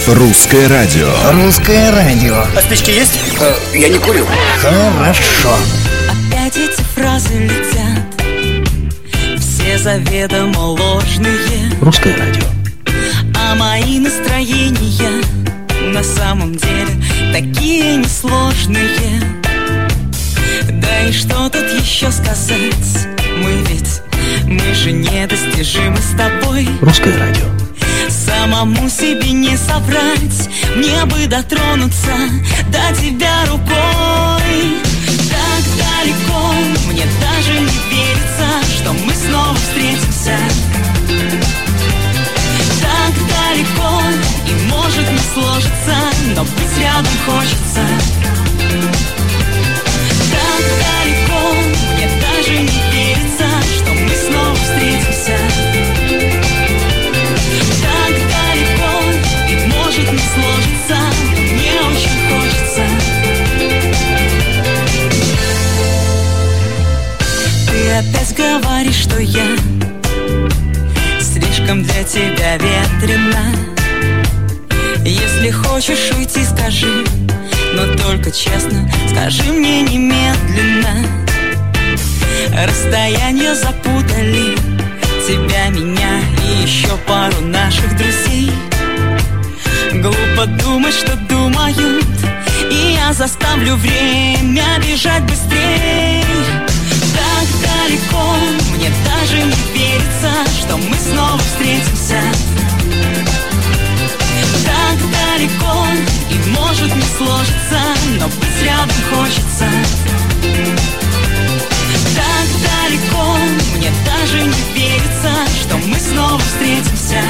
Русское радио. Русское радио. А спички есть? Я не курю. Хорошо. Опять эти фразы летят, все заведомо ложные. Русское радио. А мои настроения на самом деле такие несложные. Да и что тут еще сказать? Мы же недостижимы с тобой. Русское радио. Самому себе не соврать, мне бы дотронуться до тебя рукой. Так далеко, мне даже не верится, что мы снова встретимся. Так далеко, и может не сложится, но быть рядом хочется. Так далеко, мне даже не верится, что мы снова встретимся. Так далеко, и может не сложится, но мне очень хочется. Ты опять говоришь, что я слишком для тебя ветрена. Если хочешь уйти, скажи, но только честно, скажи мне немедленно. Расстояния запутали тебя, меня и еще пару наших друзей. Глупо думать, что думают, и я заставлю время бежать быстрей. Так далеко, мне даже не верится, что мы снова встретимся. Так далеко, и может не сложится, но быть рядом хочется. Так далеко, мне даже не верится, что мы снова встретимся.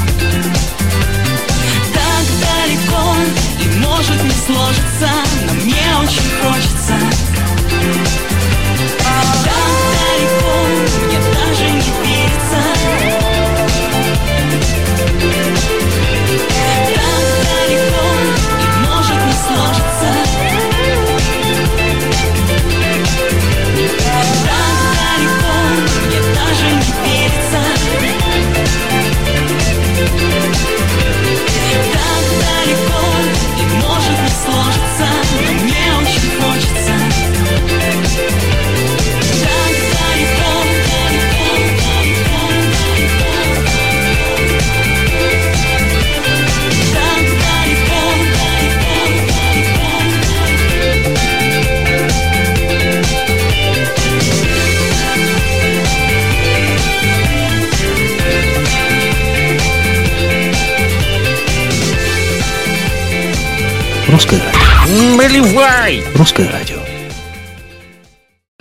Так далеко, и может не сложится, но мне очень хочется. Так далеко, мне даже не верится. Так далеко, и может не сложится. Так далеко, мне даже не верится. Так далеко, и может не сложится, но мне очень хочется. Так далеко, далеко, далеко, так далеко, Русское радио. Наливай! Русское радио.